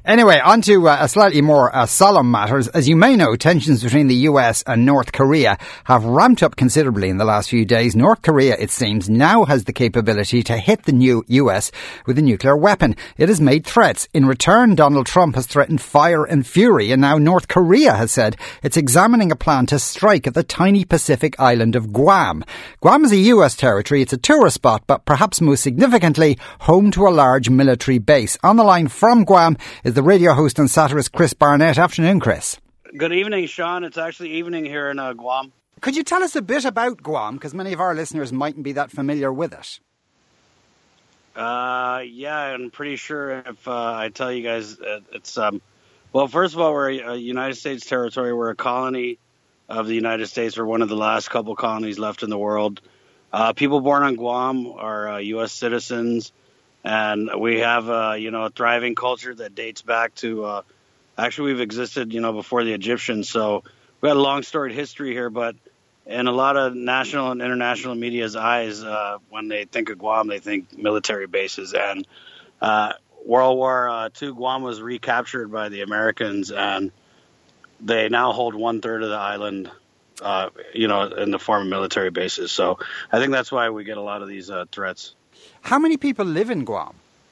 Anyway, on to a slightly more solemn matters. As you may know, tensions between the US and North Korea have ramped up considerably in the last few days. North Korea, it seems, now has the capability to hit the new US with a nuclear weapon. It has made threats. In return, Donald Trump has threatened fire and fury, and now North Korea has said it's examining a plan to strike at the tiny Pacific island of Guam. Guam is a US territory. It's a tourist spot, but perhaps most significantly, home to a large military base. On the line from Guam is the radio host and satirist Chris Barnett. Afternoon, Chris. Good evening, Sean. It's actually evening here in Guam. Could you tell us a bit about Guam? Because many of our listeners mightn't be that familiar with it. Yeah, I'm pretty sure if I tell you guys, it's well, first of all, we're a United States territory. We're a colony of the United States. We're one of the last couple colonies left in the world. People born on Guam are U.S. citizens. And we have, a thriving culture that dates back to, actually we've existed, before the Egyptians. So we got a long storied history here, but in a lot of national and international media's eyes, when they think of Guam, they think military bases. And World War II, Guam was recaptured by the Americans, and they now hold 1/3 of the island, in the form of military bases. So I think that's why we get a lot of these threats. How many people live in Guam?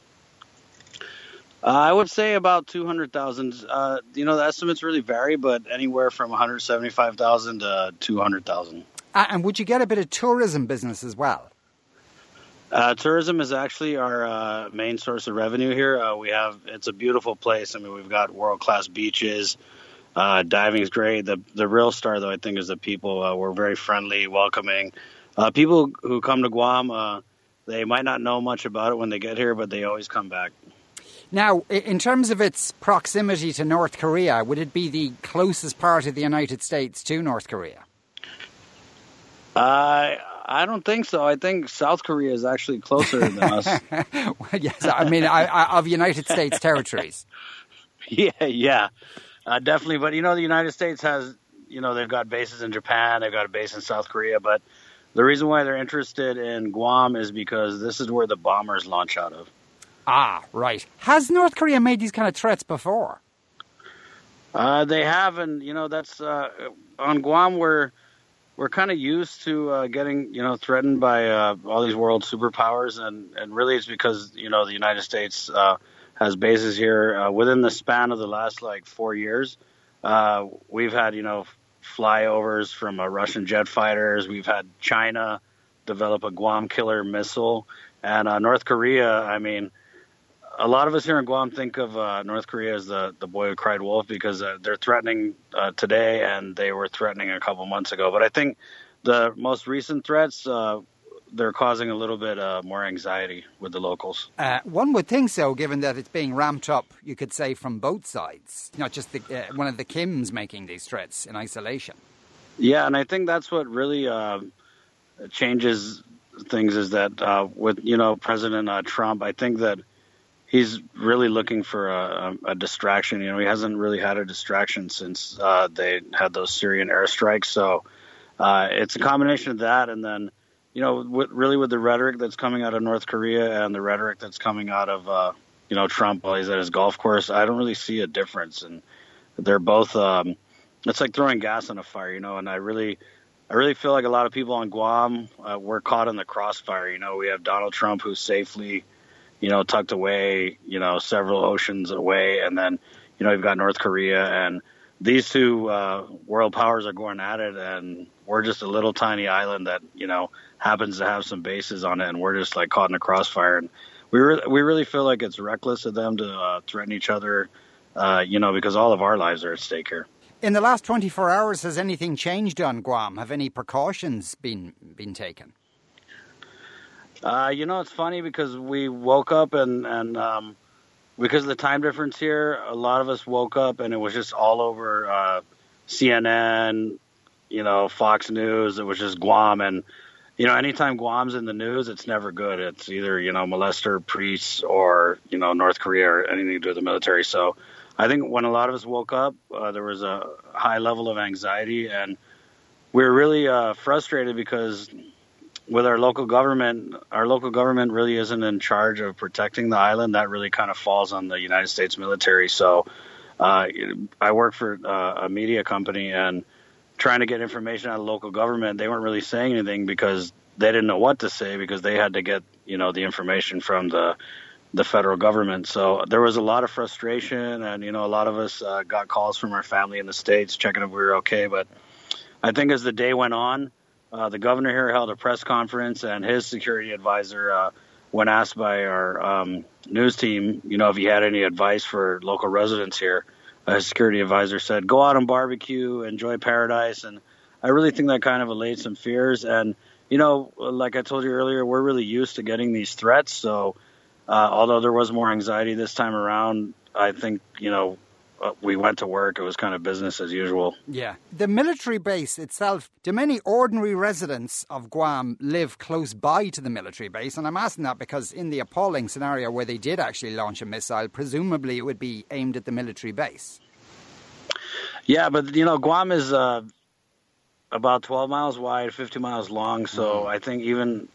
I would say about 200,000. The estimates really vary, but anywhere from 175,000 to 200,000. And would you get a bit of tourism business as well? Tourism is actually our main source of revenue here. It's a beautiful place. I mean, we've got world-class beaches. Diving is great. The real star, though, I think, is the people. We're very friendly, welcoming. People who come to Guam, they might not know much about it when they get here, but they always come back. Now, in terms of its proximity to North Korea, would it be the closest part of the United States to North Korea? I don't think so. I think South Korea is actually closer than us. Well, yes, I mean, of United States territories. Yeah, definitely. But, the United States has, they've got bases in Japan, they've got a base in South Korea, but the reason why they're interested in Guam is because this is where the bombers launch out of. Ah, right. Has North Korea made these kind of threats before? They have, and, that's on Guam we're kind of used to getting, threatened by all these world superpowers, and really it's because, the United States has bases here within the span of the last, 4 years. We've had, flyovers from Russian jet fighters. We've had China develop a Guam killer missile. And North Korea, I mean, a lot of us here in Guam think of North Korea as the boy who cried wolf because they're threatening today, and they were threatening a couple months ago. But I think the most recent threats, they're causing a little bit more anxiety with the locals. One would think so, given that it's being ramped up, you could say, from both sides, not just one of the Kims making these threats in isolation. Yeah, and I think that's what really changes things is that with, President Trump, I think that he's really looking for a distraction. He hasn't really had a distraction since they had those Syrian airstrikes. So it's a combination of that, and then with the rhetoric that's coming out of North Korea and the rhetoric that's coming out of, Trump while he's at his golf course, I don't really see a difference. And they're both, it's like throwing gas on a fire, and I really feel like a lot of people on Guam, we're caught in the crossfire. We have Donald Trump who's safely, tucked away, several oceans away. And then, you've got North Korea, and these two world powers are going at it, and we're just a little tiny island that, happens to have some bases on it, and we're just caught in a crossfire. And we really feel like it's reckless of them to threaten each other, because all of our lives are at stake here. In the last 24 hours, has anything changed on Guam? Have any precautions been taken? It's funny because we woke up and because of the time difference here, a lot of us woke up and it was just all over CNN, Fox News. It was just Guam. And, anytime Guam's in the news, it's never good. It's either, molester, priests, or, North Korea or anything to do with the military. So I think when a lot of us woke up, there was a high level of anxiety, and we were really frustrated because with our local government really isn't in charge of protecting the island. That really kind of falls on the United States military. So I work for a media company, and trying to get information out of local government, they weren't really saying anything because they didn't know what to say, because they had to get, the information from the federal government. So there was a lot of frustration, and, a lot of us got calls from our family in the States checking if we were okay. But I think as the day went on, the governor here held a press conference, and his security advisor, when asked by our news team, if he had any advice for local residents here, his security advisor said, go out and barbecue, enjoy paradise. And I really think that kind of allayed some fears. And, like I told you earlier, we're really used to getting these threats. So although there was more anxiety this time around, I think, we went to work. It was kind of business as usual. Yeah. The military base itself, do many ordinary residents of Guam live close by to the military base? And I'm asking that because in the appalling scenario where they did actually launch a missile, presumably it would be aimed at the military base. Yeah, but, Guam is about 12 miles wide, 50 miles long. So I think even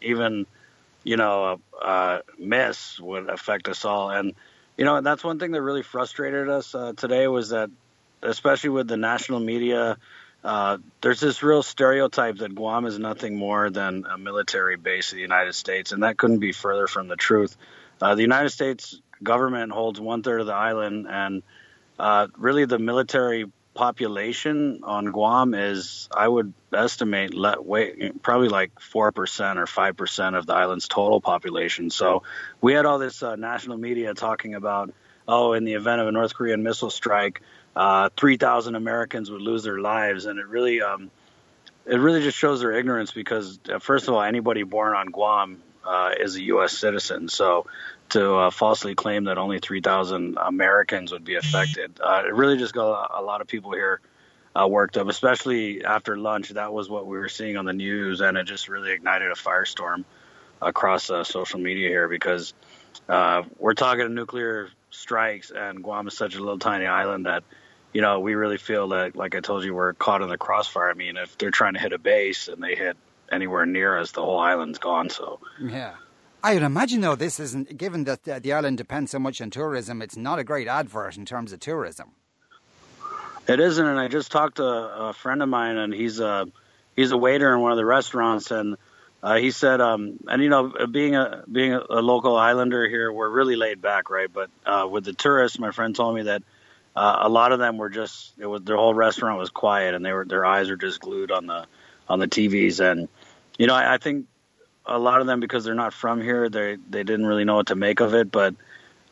a miss would affect us all. And that's one thing that really frustrated us today, was that, especially with the national media, there's this real stereotype that Guam is nothing more than a military base of the United States, and that couldn't be further from the truth. The United States government holds 1/3 of the island, and really the military population on Guam is, I would estimate, probably like 4% or 5% of the island's total population. So we had all this national media talking about, in the event of a North Korean missile strike, 3,000 Americans would lose their lives. And it really just shows their ignorance, because first of all, anybody born on Guam is a U.S. citizen. So to falsely claim that only 3,000 Americans would be affected, it really just got a lot of people here worked up, especially after lunch. That was what we were seeing on the news, and it just really ignited a firestorm across social media here, because we're talking nuclear strikes, and Guam is such a little tiny island that, we really feel that, like I told you, we're caught in the crossfire. I mean, if they're trying to hit a base and they hit anywhere near us, the whole island's gone. So yeah. I would imagine, though, this isn't, given that the island depends so much on tourism, it's not a great advert in terms of tourism. It isn't, and I just talked to a friend of mine, and he's a waiter in one of the restaurants, and he said, being a local islander here, we're really laid back, right? But with the tourists, my friend told me that a lot of them were their whole restaurant was quiet, and their eyes were just glued on the TVs, and I think a lot of them, because they're not from here, they didn't really know what to make of it. But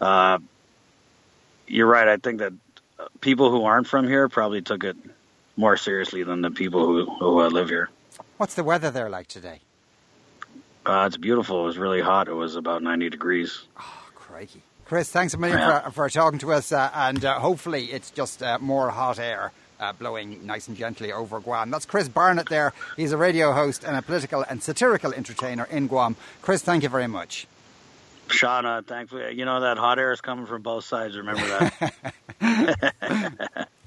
you're right. I think that people who aren't from here probably took it more seriously than the people who live here. What's the weather there like today? It's beautiful. It was really hot. It was about 90 degrees. Oh, crikey. Chris, thanks a million for talking to us, and hopefully it's just more hot air blowing nice and gently over Guam. That's Chris Barnett there. He's a radio host and a political and satirical entertainer in Guam. Chris, thank you very much. Shauna, thankfully, that hot air is coming from both sides. Remember that.